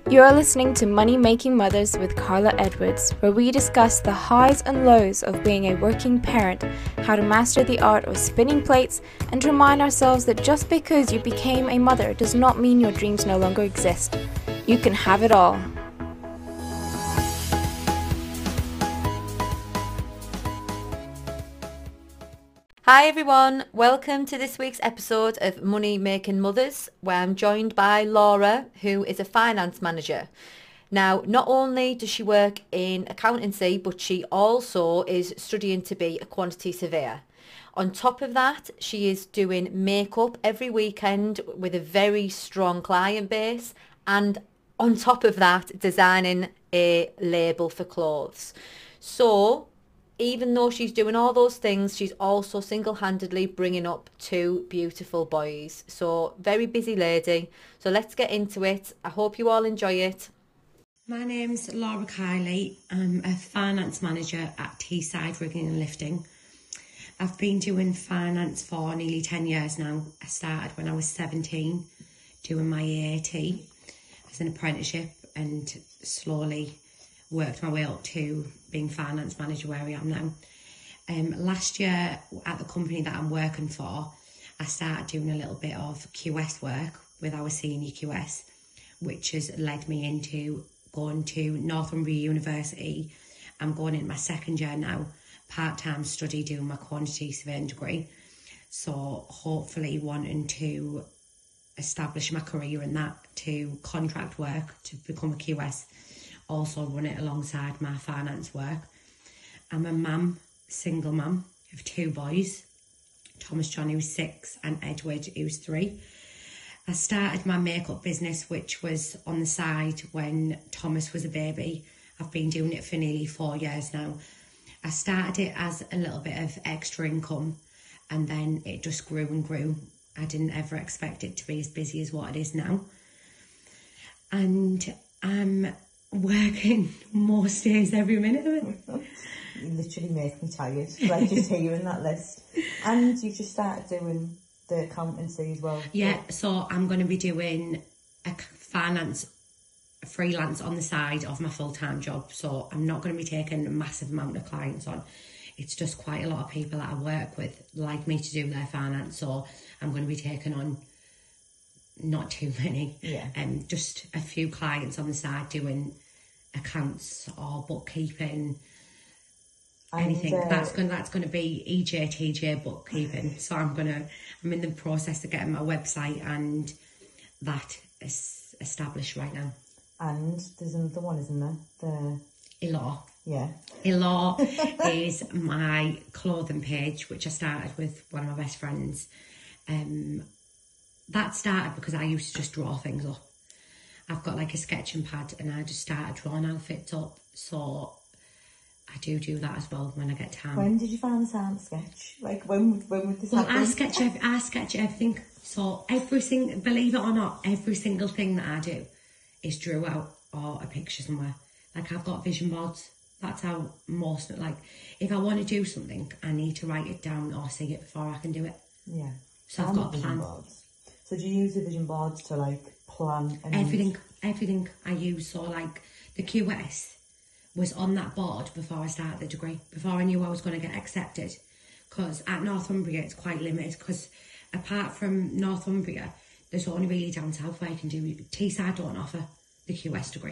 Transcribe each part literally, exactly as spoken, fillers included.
You're listening to Money Making Mothers with Carla Edwards, where we discuss the highs and lows of being a working parent, how to master the art of spinning plates, and remind ourselves that just because you became a mother does not mean your dreams no longer exist. You can have it all. Hi everyone, welcome to this week's episode of Money Making Mothers, where I'm joined by Laura, who is a finance manager. Now, not only does she work in accountancy, but she also is studying to be a quantity surveyor. On top of that, she is doing makeup every weekend with a very strong client base, and on top of that, designing a label for clothes. So, even though she's doing all those things, she's also single-handedly bringing up two beautiful boys. So, very busy lady. So let's get into it. I hope you all enjoy it. My name's Laura Kiley. I'm a finance manager at Teesside Rigging and Lifting. I've been doing finance for nearly ten years now. I started when I was seventeen, doing my A A T as an apprenticeship, and slowly worked my way up to being finance manager where I am now. Um, last year at the company that I'm working for, I started doing a little bit of Q S work with our senior Q S, which has led me into going to Northumbria University. I'm going in my second year now, part-time study, doing my quantity surveying degree. So hopefully wanting to establish my career in that, to contract work, to become a Q S. Also run it alongside my finance work. I'm a mum, single mum of two boys, Thomas John, who's six, and Edward, who's three. I started my makeup business, which was on the side when Thomas was a baby. I've been doing it for nearly four years now. I started it as a little bit of extra income, and then it just grew and grew. I didn't ever expect it to be as busy as what it is now. And I'm working most days every minute of it. You literally make me tired, like just hearing that list. And you've just started doing the accountancy as well. Yeah, so I'm going to be doing a finance freelance on the side of my full-time job. So I'm not going to be taking a massive amount of clients on. It's just quite a lot of people that I work with like me to do their finance. So I'm going to be taking on not too many, yeah, um, just a few clients on the side doing accounts or bookkeeping, and, anything. Uh, that's going that's going to be E J T J bookkeeping. So I'm gonna I'm in the process of getting my website and that is established right now. And there's another one, isn't there? The Elaw. Yeah. Elaw is my clothing page, which I started with one of my best friends. Um. That started because I used to just draw things up. I've got like a sketching pad and I just started drawing outfits up. So I do do that as well when I get time. When did you find the time to sketch? Like when when would this well, happen? I sketch, ev- I sketch everything. So every single, believe it or not, every single thing that I do is drew out or a picture somewhere. Like I've got vision boards. That's how most, like if I want to do something, I need to write it down or see it before I can do it. Yeah. So I've I'm got a plan. Boards. So do you use the vision boards to like plan and everything? Everything I use. So like the Q S was on that board before I started the degree, before I knew I was going to get accepted. Because at Northumbria it's quite limited. Because apart from Northumbria, there's only really down south where you can do. Teesside don't offer the Q S degree,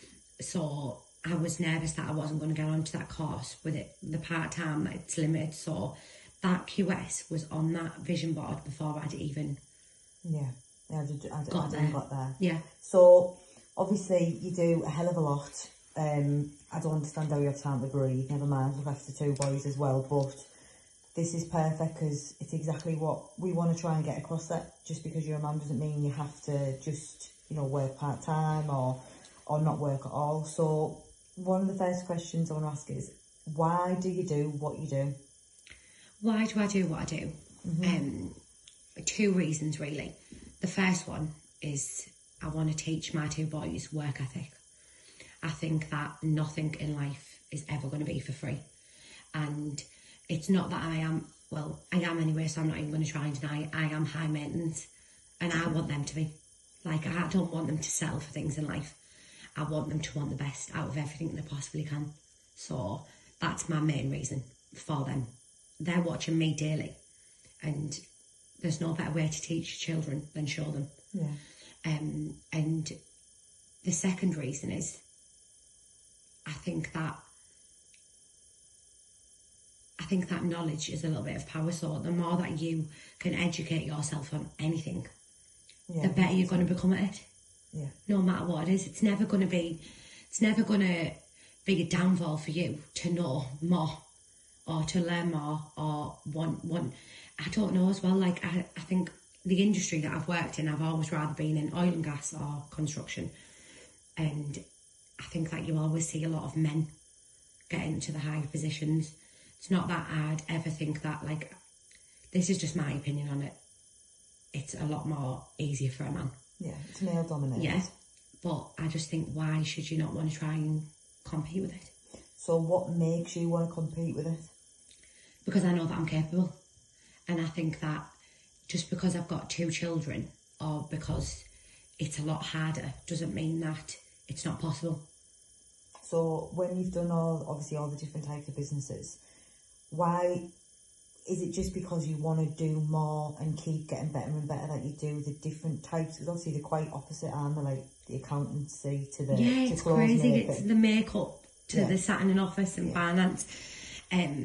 so I was nervous that I wasn't going to get onto that course with it. The part time it's limited, so that Q S was on that vision board before I'd even. Yeah, yeah, I, did, I, did, got I didn't there. got there. Yeah. So obviously you do a hell of a lot. Um, I don't understand how you have time to breathe. Never mind, look after two boys as well. But this is perfect because it's exactly what we want to try and get across. That just because you're a mum doesn't mean you have to just you know work part time or or not work at all. So one of the first questions I want to ask is, why do you do what you do? Why do I do what I do? Mm-hmm. Um. Two reasons really. The first one is I want to teach my two boys work ethic. I think that nothing in life is ever going to be for free, and it's not that I am, well I am anyway, so I'm not even going to try and deny it. I am high maintenance and I want them to be. Like I don't want them to settle for things in life. I want them to want the best out of everything they possibly can. So that's my main reason for them. They're watching me daily, and there's no better way to teach children than show them. Yeah. Um, and the second reason is, I think that I think that knowledge is a little bit of power. So the more that you can educate yourself on anything, Yeah. the better you're going to become at it. Yeah. No matter what it is, it's never going to be, it's never going to be a downfall for you to know more or to learn more or want, want, I don't know as well, like I, I think the industry that I've worked in, I've always rather been in oil and gas or construction. And I think that you always see a lot of men get into the higher positions. It's not that I'd ever think that, like, this is just my opinion on it. It's a lot more easier for a man. Yeah, it's male dominated. Yeah, but I just think, why should you not want to try and compete with it? So what makes you want to compete with it? Because I know that I'm capable. And I think that just because I've got two children or because it's a lot harder doesn't mean that it's not possible. So when you've done all, obviously all the different types of businesses, why is it just because you want to do more and keep getting better and better that you do the different types? Because obviously they're quite opposite, aren't they? Like the accountancy to the yeah, to it's clothes crazy. making. It's the makeup to Yeah. the sat in an office and Yeah. finance. Um,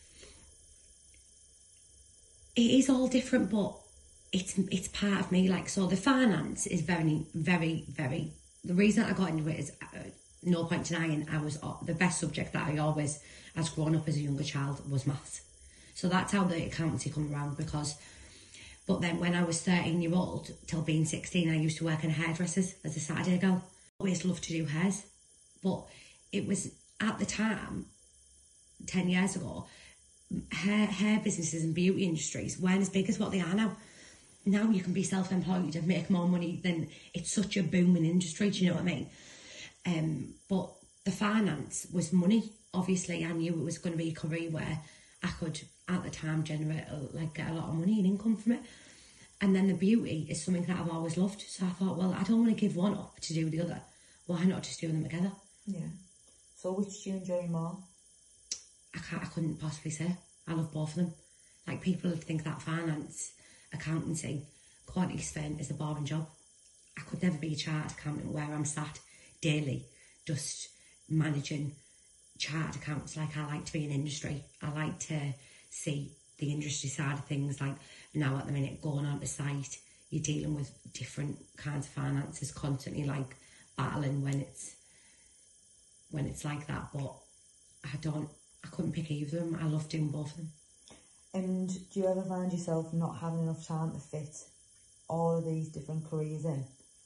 it is all different, but it's it's part of me. Like, so the finance is very, very, very. The reason I got into it is uh, no point denying I was uh, the best subject that I always, as grown up as a younger child, was maths. So that's how the accountancy come around. Because, but then when I was thirteen year old till being sixteen, I used to work in hairdressers as a Saturday girl. Always loved to do hairs, but it was at the time, ten years ago, hair hair businesses and beauty industries weren't as big as what they are now. Now you can be self-employed and make more money than, it's such a booming industry, do you know what I mean? Um, but the finance was money. Obviously, I knew it was going to be a career where I could, at the time, generate a, like get a lot of money and income from it. And then the beauty is something that I've always loved. So I thought, well, I don't want to give one up to do the other. Why not just do them together? Yeah. So which do you enjoy more? I can't, I couldn't possibly say. I love both of them. Like, people think that finance, accountancy, quantity spent is a boring job. I could never be a chartered accountant where I'm sat daily just managing chartered accounts. Like, I like to be in industry. I like to see the industry side of things. Like, now at the minute, going on to site, you're dealing with different kinds of finances, constantly like battling when it's when it's like that. But I don't, I couldn't pick either of them. I love doing both of them. And do you ever find yourself not having enough time to fit all of these different careers in?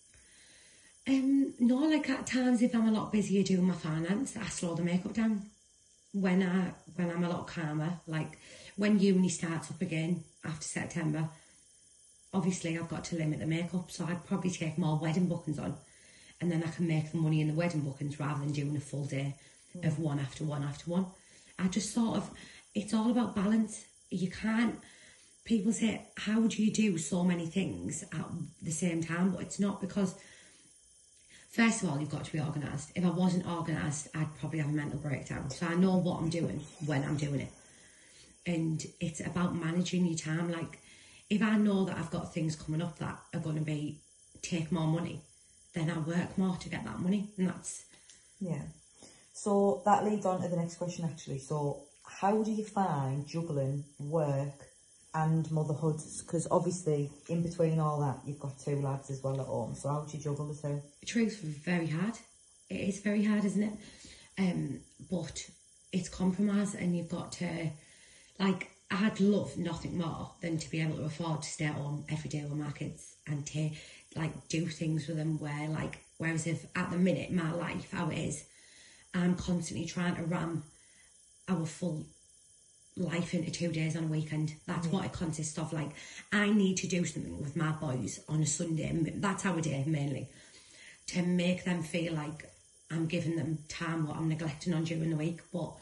Um, no, like at times if I'm a lot busier doing my finance, I slow the makeup down. When I when I'm a lot calmer, like when uni starts up again after September, obviously I've got to limit the makeup, so I'd probably take more wedding bookings on, and then I can make the money in the wedding bookings rather than doing a full day mm. of one after one after one. I just sort of, it's all about balance. You can't, people say, how do you do so many things at the same time? But it's not, because first of all, you've got to be organised. If I wasn't organised, I'd probably have a mental breakdown. So I know what I'm doing when I'm doing it. And it's about managing your time. Like, if I know that I've got things coming up that are going to be, take more money, then I work more to get that money. And that's... Yeah. So that leads on to the next question, actually. So how do you find juggling work and motherhood? Because obviously, in between all that, you've got two lads as well at home. So how do you juggle the two? Truth, very hard. It is very hard, isn't it? Um, but it's compromise, and you've got to, like, I'd love nothing more than to be able to afford to stay at home every day with my kids and to, like, do things with them where, like, whereas if at the minute, my life, how it is, I'm constantly trying to ram our full life into two days on a weekend. That's yeah. what it consists of. Like, I need to do something with my boys on a Sunday. That's our day, mainly. To make them feel like I'm giving them time what I'm neglecting on during the week. But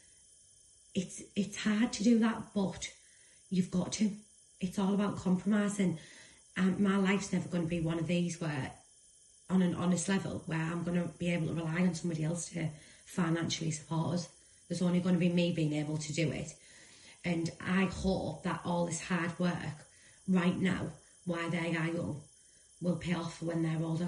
it's it's hard to do that, but you've got to. It's all about compromise. And um, my life's never going to be one of these where on an honest level where I'm going to be able to rely on somebody else to financially support us. There's only going to be me being able to do it. And I hope that all this hard work right now, while they are young, will pay off when they're older.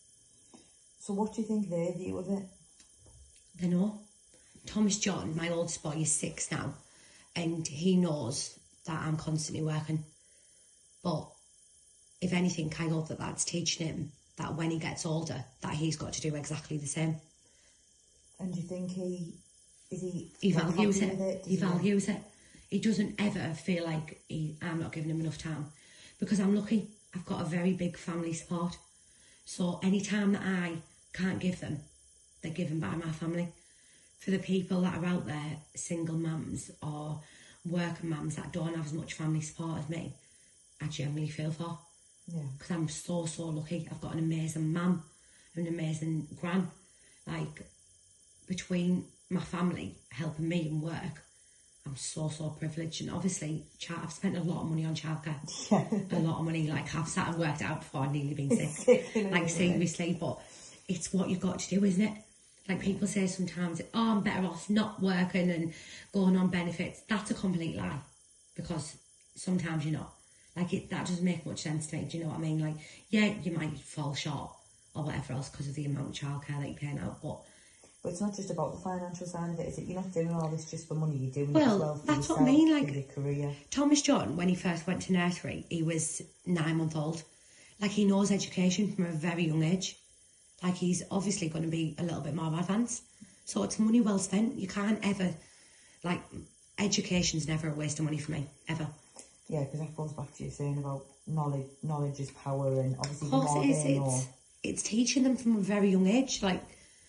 So what do you think their view of it? They know. Thomas John, my oldest boy, is six now, and he knows that I'm constantly working. But if anything, I hope that that's teaching him that when he gets older, that he's got to do exactly the same. And do you think he, is he... He like, values happy it. with it? Does He values it. He doesn't ever feel like he, I'm not giving him enough time. Because I'm lucky, I've got a very big family support. So any time that I can't give them, they're given by my family. For the people that are out there, single mums or working mums that don't have as much family support as me, I generally feel for. Yeah. Because I'm so, so lucky. I've got an amazing mum, an amazing gran. Like, between my family helping me and work, I'm so, so privileged. And obviously, child, I've spent a lot of money on childcare. Yeah. A lot of money. Like, I've sat and worked out before I've nearly been sick. Like, seriously. But it's what you've got to do, isn't it? Like, people say sometimes, oh, I'm better off not working and going on benefits. That's a complete lie. Because sometimes you're not. Like, it, that doesn't make much sense to me. Do you know what I mean? Like, yeah, you might fall short or whatever else because of the amount of childcare that you're paying out. But But it's not just about the financial side of it, is it? You're not doing all this just for money, you're doing Well, it as well for that's yourself, what I mean, like- for your career. Thomas John, when he first went to nursery, he was nine months old. Like, he knows education from a very young age. Like, he's obviously going to be a little bit more advanced. So it's money well spent. You can't ever, like, education's never a waste of money for me, ever. Yeah, because that goes back to you saying about knowledge. Knowledge is power, and obviously Of the course more it is. they know, It's, it's teaching them from a very young age, like,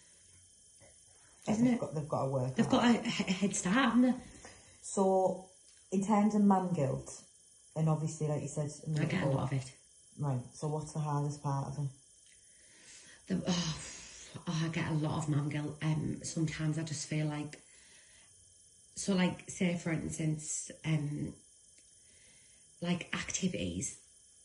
isn't they've it? got, they've got to work. They've got a, a head start, haven't they? So, in terms of mum guilt, and obviously, like you said, a I minute get a ago, lot of it. right. So, what's the hardest part of it? The, oh, oh, I get a lot of mum guilt. Um, sometimes I just feel like, so like, say for instance, um, like activities,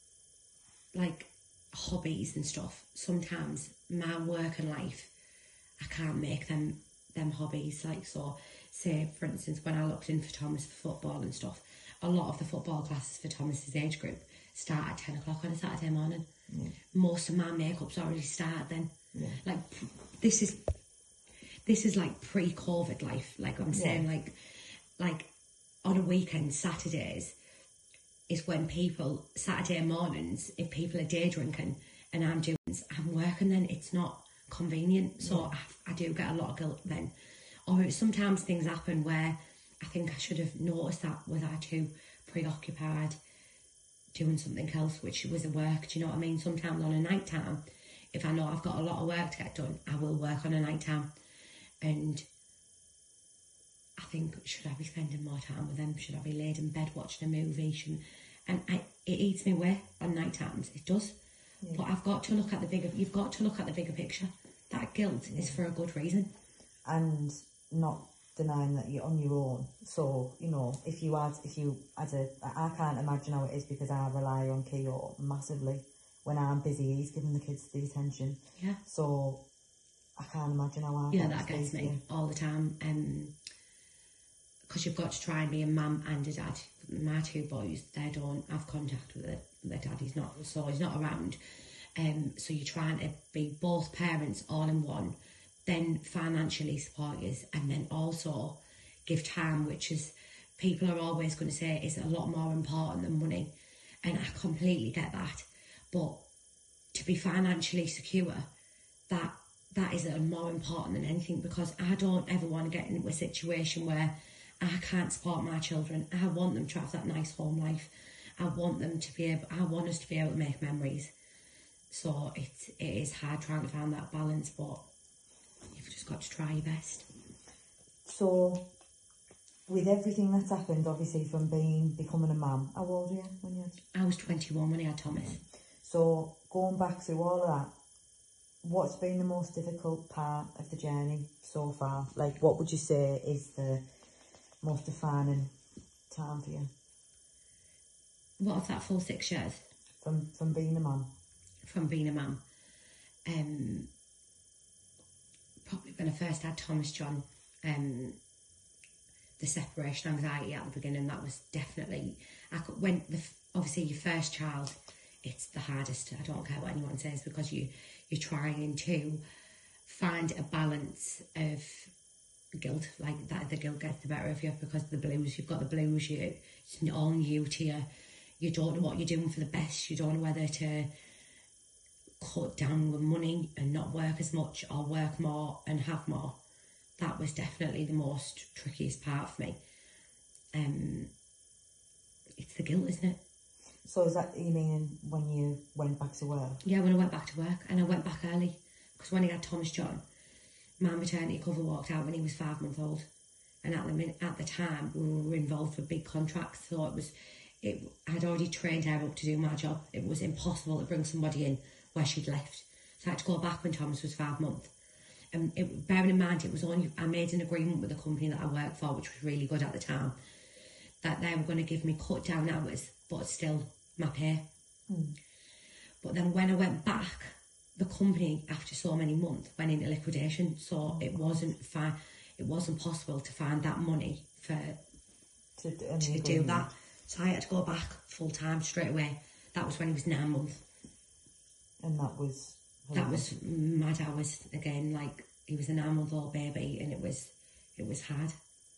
like hobbies and stuff. Sometimes my work and life, I can't make them them hobbies. Like, so say for instance, when I looked in for Thomas for football and stuff, a lot of the football classes for Thomas's age group start at ten o'clock on a Saturday morning. Yeah. Most of my makeup's already started then. Yeah. Like, this is this is like pre-COVID life. Like I'm saying, Yeah. like like on a weekend, Saturdays is when people, Saturday mornings, if people are day drinking and I'm doing, I'm working, then it's not convenient. So Yeah. I, I do get a lot of guilt then. Or sometimes things happen where I think I should have noticed that. Was I too preoccupied doing something else, which was a work? Do you know what I mean? Sometimes on a night time, if I know I've got a lot of work to get done, I will work on a night time. And I think, should I be spending more time with them? Should I be laid in bed watching a movie? Should, and I, it eats me away on night times. It does. Yeah. But I've got to look at the bigger. You've got to look at the bigger picture. That guilt is for a good reason. And not denying that you're on your own. So, you know, if you had, if you had a, I can't imagine how it is because I rely on Keo massively. When I'm busy, he's giving the kids the attention. Yeah. So, I can't imagine how hard Yeah, that that gets is for me you. all the time. Um, because you've got to try and be a mum and a dad. My two boys, they don't have contact with it. Their daddy's not, so he's not around. Um, so you're trying to be both parents all in one, then financially support you, and then also give time, which is, people are always going to say is a lot more important than money. And I completely get that. But to be financially secure, that that is more important than anything, because I don't ever want to get into a situation where I can't support my children. I want them to have that nice home life. I want them to be able, I want us to be able to make memories. So it, it is hard trying to find that balance, but you've just got to try your best. So, with everything that's happened, obviously, from being, becoming a mum, how old were you when you had? I was twenty-one when I had Thomas. So, going back through all of that, what's been the most difficult part of the journey so far? Like, what would you say is the most defining time for you What was that, full six years from from being a mum? from being a mum? um, probably when I first had Thomas John, um, the separation anxiety at the beginning, that was definitely, I could, when the, obviously your first child, it's the hardest. I don't care what anyone says, because you, you're trying to find a balance of guilt, like that the guilt gets the better of you because of the blues. You've got the blues, you, it's all new to you. You don't know what you're doing for the best. You don't know whether to cut down with money and not work as much, or work more and have more. That was definitely the most trickiest part for me. Um, it's the guilt, isn't it? So is that, you mean when you went back to work? Yeah, when I went back to work, and I went back early, because when he had Thomas John, my maternity cover walked out when he was five months old, and at the minute, at the time we were involved with big contracts, so it was, it I'd already trained her up to do my job. It was impossible to bring somebody in where she'd left, so I had to go back when Thomas was five months. And it, bearing in mind, it was only, I made an agreement with the company that I worked for, which was really good at the time, that they were going to give me cut down hours, but still my pay. Mm. But then when I went back, the company, after so many months, went into liquidation, so it wasn't fine. It wasn't possible to find that money for to, to do that. So I had to go back full time straight away. That was when he was nine months. And that was that was mad hours again. Like, he was a nine month old baby, and it was it was hard.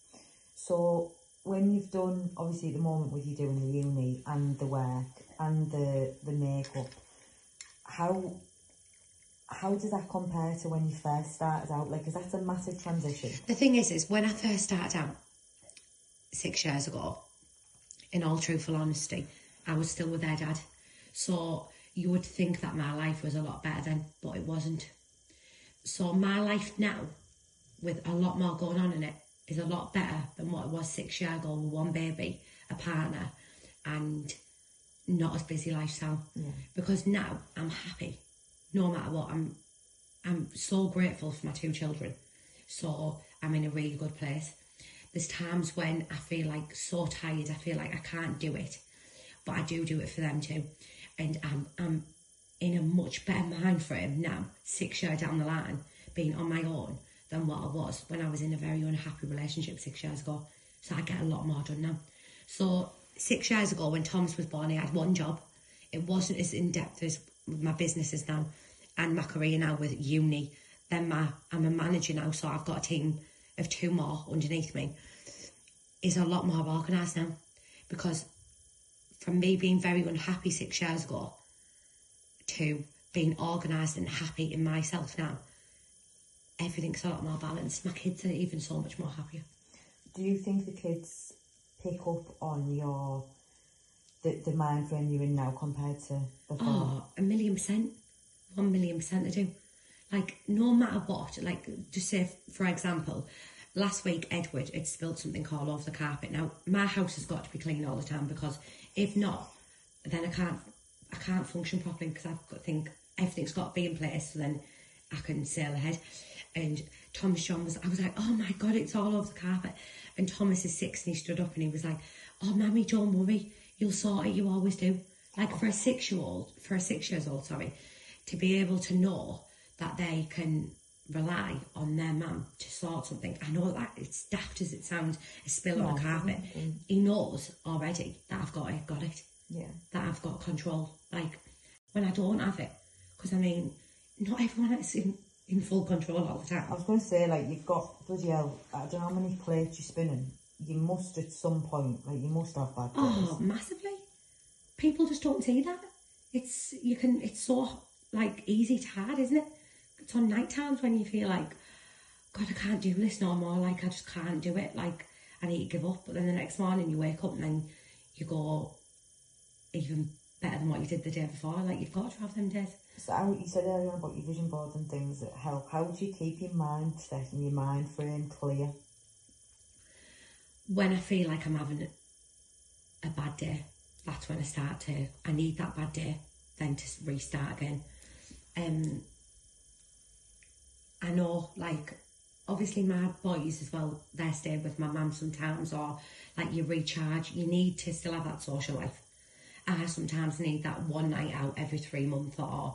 So when you've done, obviously at the moment with you doing the uni and the work and the the makeup, how how does that compare to when you first started out? Like, is that a massive transition? The thing is, is when I first started out six years ago, in all truthful honesty, I was still with their dad. So you would think that my life was a lot better then, but it wasn't. So my life now, with a lot more going on in it, is a lot better than what it was six years ago with one baby, a partner, and not as busy lifestyle. Yeah. Because now I'm happy, no matter what. I'm, I'm so grateful for my two children. So I'm in a really good place. There's times when I feel like so tired, I feel like I can't do it, but I do do it for them too. And I'm, I'm in a much better mind frame now, six years down the line, being on my own, than what I was when I was in a very unhappy relationship six years ago. So I get a lot more done now. So six years ago, when Thomas was born, I had one job. It wasn't as in-depth as my businesses now, and my career now with uni. Then my, I'm a manager now, so I've got a team of two more underneath me. Is a lot more organised now, because from me being very unhappy six years ago to being organised and happy in myself now, everything's a lot more balanced. My kids are even so much more happier. Do you think the kids pick up on your the, the mind frame you're in now compared to before? Oh, a million percent. One million percent they do. Like, no matter what, like, just say, for example, last week Edward had spilled something all over the carpet. Now, my house has got to be clean all the time, because if not, then I can't I can't function properly, because I've got to think everything's got to be in place, so then I can sail ahead. And Thomas John was, I was like, oh my God, it's all over the carpet. And Thomas is six, and he stood up and he was like, oh, Mammy, don't worry, you'll sort it, you always do. Like, for a six-year-old, for a six years old, sorry, to be able to know that they can rely on their mum to sort something. I know that it's daft as it sounds, a spill no, on a carpet. Mm-hmm. He knows already that I've got it, got it. Yeah. That I've got control. Like, when I don't have it, because I mean, not everyone is in, in full control all the time. I was going to say, like, you've got, bloody hell, I don't know how many plates you're spinning. You must at some point, like, you must have bad days. Oh, massively. People just don't see that. It's, you can, it's so, like, easy to hide, isn't it? It's on night times when you feel like, God, I can't do this no more. Like, I just can't do it. Like, I need to give up. But then the next morning you wake up and then you go even better than what you did the day before. Like, you've got to have them days. So how, you said earlier about your vision board and things that help. How do you keep your mind set and your mind frame clear? When I feel like I'm having a bad day, that's when I start to, I need that bad day then to restart again. Um, I know, like, obviously my boys as well, they're staying with my mum sometimes, or like you recharge, you need to still have that social life. I sometimes need that one night out every three months, or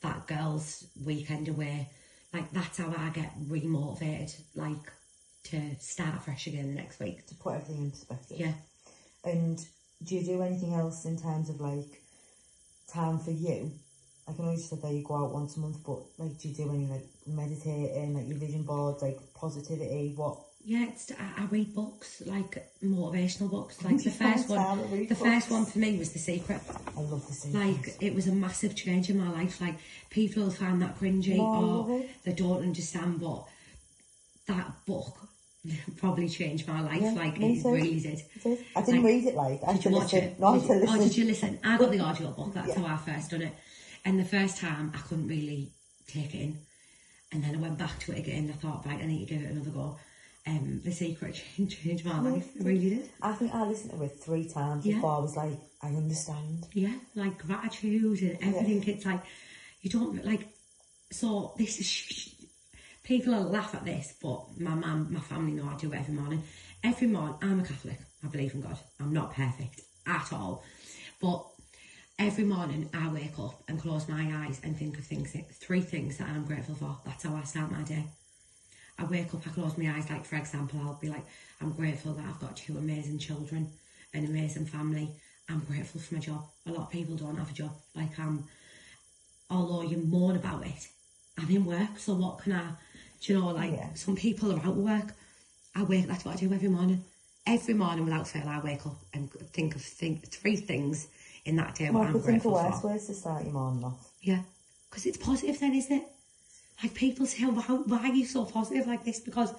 that girls' weekend away. Like, that's how I get re-motivated, like, to start fresh again the next week. To put everything in perspective. Yeah. And do you do anything else in terms of, like, time for you? Like, I know you said that you go out once a month, but, like, do you do any, like, meditating, like, your vision boards, like, positivity, what? Yeah, it's, I, I read books, like, motivational books. Like, the first one, the books. first one for me was The Secret. I love The Secret. Like, it was a massive change in my life. Like, people find that cringy No, or they don't understand, but that book probably changed my life. Yeah, like, me it too. really did. It did. I didn't Like, read it, like, I had Did to you watch listen. it? No, I Did had to you- listen. Oh, did you listen? I got the audio book. That's Yeah. how I first done it. And the first time, I couldn't really take it in. And then I went back to it again. I thought, right, I need to give it another go. Um, The Secret changed, changed my life. It really did. I think I listened to it three times Yeah. before I was like, I understand. Yeah, like gratitude and everything. It's like, you don't, like, so this is, sh- people will laugh at this, but my mum, my family know I do it every morning. Every morning, I'm a Catholic. I believe in God. I'm not perfect at all. But every morning I wake up and close my eyes and think of things, three things that I'm grateful for. That's how I start my day. I wake up, I close my eyes, like, for example, I'll be like, I'm grateful that I've got two amazing children, an amazing family. I'm grateful for my job. A lot of people don't have a job. Like, um, although you moan about it, I'm in work, so what can I, do you know, like, Yeah. some people are out of work. I wake, that's what I do every morning. Every morning without fail, I wake up and think of think, three things in that day Well, what I I'm could think of grateful worse for. ways to start your morning off. Yeah, because it's positive then, isn't it? Like, people say, why, why are you so positive like this? Because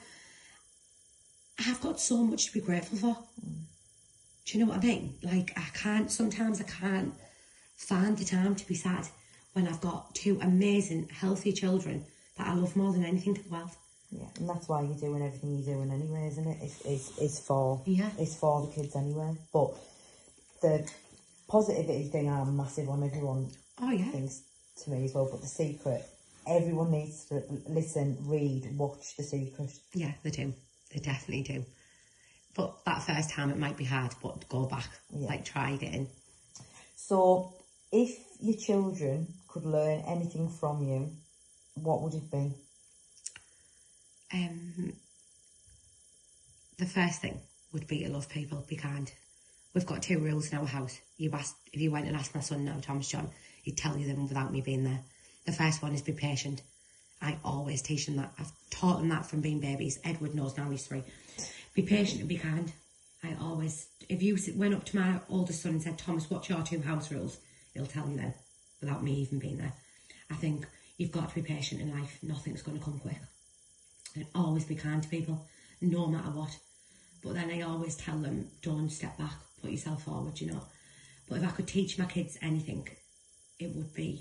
I've got so much to be grateful for. Mm. Do you know what I mean? Like, I can't, sometimes I can't find the time to be sad when I've got two amazing, healthy children that I love more than anything in the world. Yeah, and that's why you're doing everything you're doing anyway, isn't it? It's, it's, it's for, Yeah. it's for the kids anyway. But the positivity thing, I'm massive on. Everyone Oh, yeah. thinks to me as well. But The Secret, everyone needs to listen, read, watch The Secret. Yeah, they do. They definitely do. But that first time it might be hard, but go back. Yeah. Like, try again. So, if your children could learn anything from you, what would it be? Um, the first thing would be to love people, be kind. We've got two rules in our house. You asked, if you went and asked my son now, Thomas John, he'd tell you them without me being there. The first one is be patient. I always teach them that. I've taught them that from being babies. Edward knows now, he's three. Be patient and be kind. I always, if you went up to my oldest son and said, Thomas, what's your two house rules? He'll tell you then, without me even being there. I think you've got to be patient in life. Nothing's going to come quick. And always be kind to people, no matter what. But then I always tell them, don't step back, put yourself forward, you know. But if I could teach my kids anything, it would be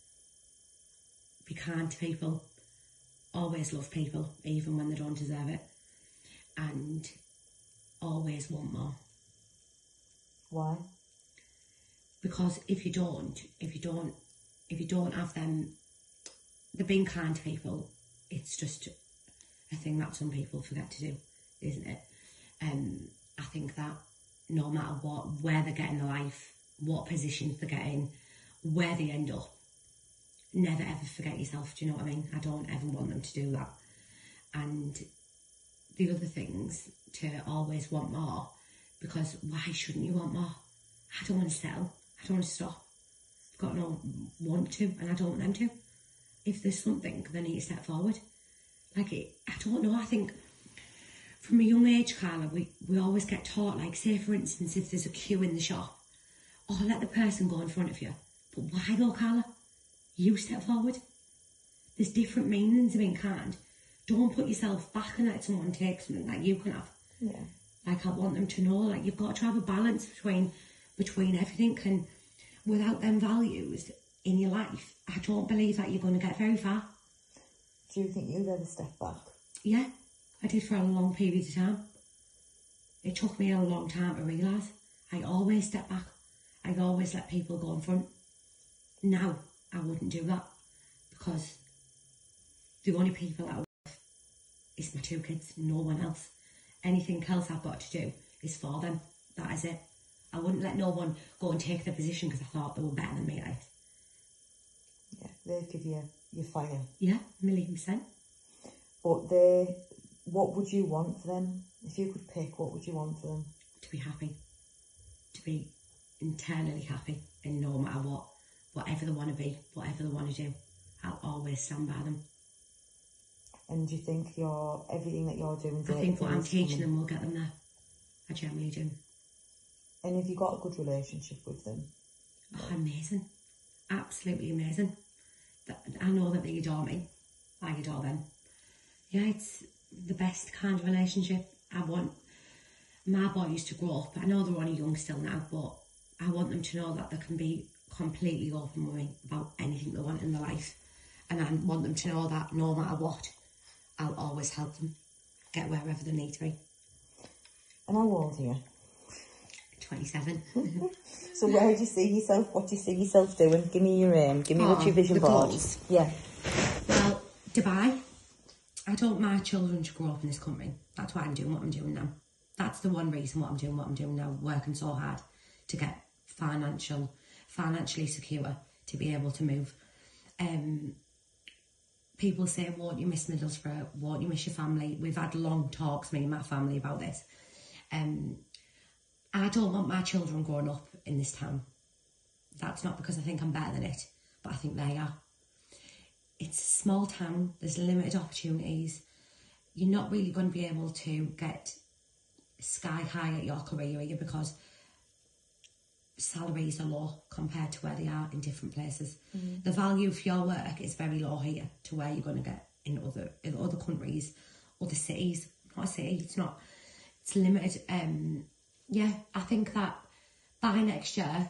be kind to people, always love people, even when they don't deserve it, and always want more. Why? Because if you don't, if you don't, if you don't have them, the being kind to people, it's just a thing that some people forget to do, isn't it? Um, I think that no matter what, where they get in life, what positions they get in, where they end up, never ever forget yourself, do you know what I mean? I don't ever want them to do that. And the other things, to always want more, because why shouldn't you want more? I don't want to settle. I don't want to stop. I've got no want to, and I don't want them to. If there's something, they need to step forward. Like, it, I don't know, I think from a young age, Carla, we, we always get taught, like, say for instance, if there's a queue in the shop, oh, let the person go in front of you. But why though, Carla? You step forward. There's different meanings of being kind. Don't put yourself back and let someone take something that you can have. Yeah. Like, I want them to know, like, you've got to have a balance between between everything, and without them values in your life, I don't believe that you're going to get very far. Do you think you've ever stepped back? Yeah, I did for a long period of time. It took me a long time to realise. I always step back. I always let people go in front. Now, I wouldn't do that, because the only people that I love is my two kids, no one else. Anything else I've got to do is for them. That is it. I wouldn't let no one go and take their position because I thought they were better than me. Like. Yeah. they give you your fire. Yeah, a million percent. But they, what would you want for them? If you could pick, what would you want for them? To be happy. To be internally happy, and no matter what, whatever they want to be, whatever they want to do, I'll always stand by them. And do you think you're, everything that you're doing... I think what I'm teaching them will get them there. I generally do. And have you got a good relationship with them? Oh, amazing. Absolutely amazing. I know that they adore me. I adore them. Yeah, it's the best kind of relationship. I want my boys to grow up. I know they're only young still now, but I want them to know that they can be completely open with me about anything they want in their life. And I want them to know that no matter what, I'll always help them get wherever they need to be. And how old are you? twenty-seven. So where do you see yourself? What do you see yourself doing? Give me your aim. Give me Oh, what's your vision the board. goals. Yeah. Well, Dubai. I don't want my children to grow up in this country. That's why I'm doing what I'm doing now. That's the one reason what I'm doing what I'm doing now, working so hard to get financial, financially secure to be able to move. Um, people say, won't you miss Middlesbrough? Won't you miss your family? We've had long talks, me and my family, about this. Um, I don't want my children growing up in this town. That's not because I think I'm better than it, but I think they are. It's a small town, there's limited opportunities. You're not really going to be able to get sky high at your career here because salaries are low compared to where they are in different places. Mm. The value of your work is very low here to where you're going to get in other in other countries, other cities. Not a city, it's not, it's limited. Um, yeah, I think that by next year,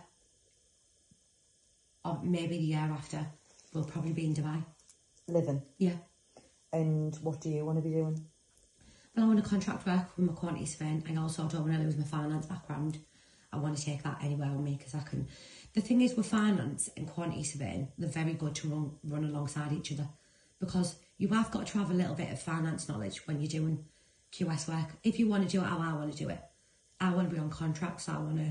or maybe the year after, we'll probably be in Dubai. Living? Yeah. And what do you want to be doing? Well, I want to contract work with my quantity surveying. I also don't want to lose my finance background. I want to take that anywhere with me because I can. The thing is with finance and quantity surveying, they're very good to run, run alongside each other because you have got to have a little bit of finance knowledge when you're doing Q S work. If you want to do it how I want to do it, I want to be on contracts. I want to.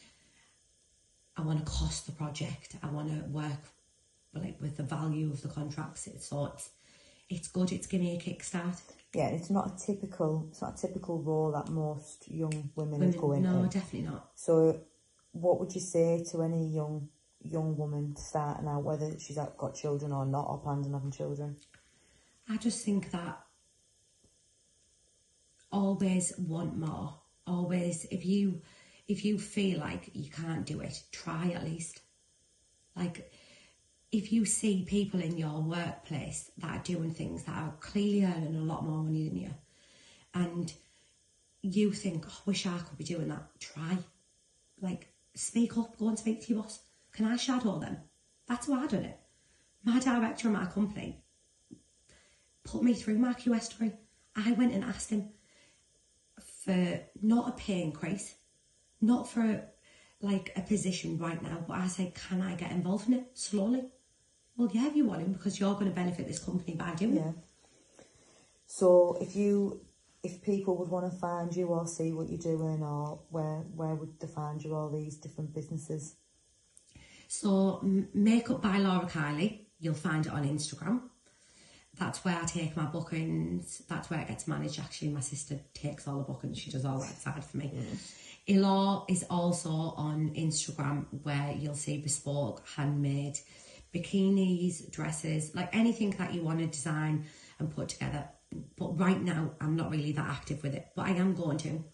I want to cost the project. I want to work like with the value of the contracts. It's so it's, it's good. It's giving me a kickstart. Yeah, it's not a typical. It's not a typical role that most young women, women go into. No, definitely not. So, what would you say to any young young woman starting out, whether she's got children or not, or plans on having children? I just think that always want more. Always, if you if you feel like you can't do it, try at least. Like, if you see people in your workplace that are doing things that are clearly earning a lot more money than you, and you think, oh, I wish I could be doing that, try. Like, speak up, go and speak to your boss. Can I shadow them? That's how I done it. My director of my company put me through my Q S degree. I went and asked him for not a pay increase, not for like a position right now, but I said, can I get involved in it slowly? Well, yeah, if you want him, because you're going to benefit this company by doing yeah. it. So if you, if people would want to find you or see what you're doing, or where where would they find you, all these different businesses? So Makeup by Laura Kiley, you'll find it on Instagram. That's where I take my bookings. That's where it gets managed. Actually, my sister takes all the bookings. She does all that side for me. Mm. Ilor is also on Instagram, where you'll see bespoke, handmade, bikinis, dresses, like anything that you want to design and put together. But right now, I'm not really that active with it, but I am going to.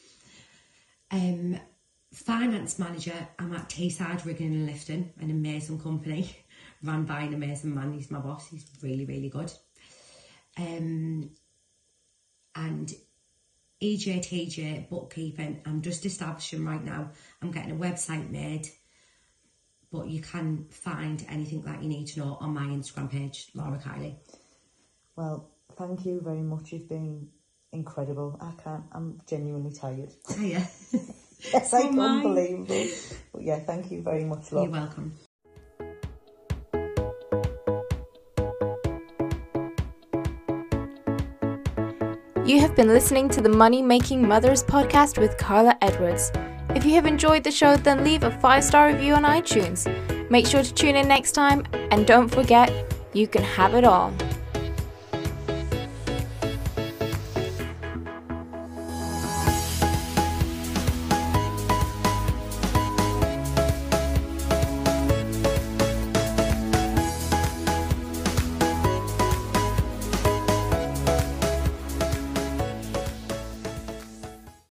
Um, finance manager, I'm at Teesside Rigging and Lifting, an amazing company, run by an amazing man. He's my boss. He's really, really good. Um, and E J T J bookkeeping, I'm just establishing right now. I'm getting a website made, but you can find anything that you need to know on my Instagram page, Laura Kiley. Well, thank you very much. You've been incredible. I can't, I'm genuinely tired. Oh, yeah. It's like oh unbelievable. But yeah, thank you very much, love. You're welcome. You have been listening to the Money Making Mothers podcast with Carla Edwards. If you have enjoyed the show, then leave a five-star review on iTunes. Make sure to tune in next time, and don't forget, you can have it all.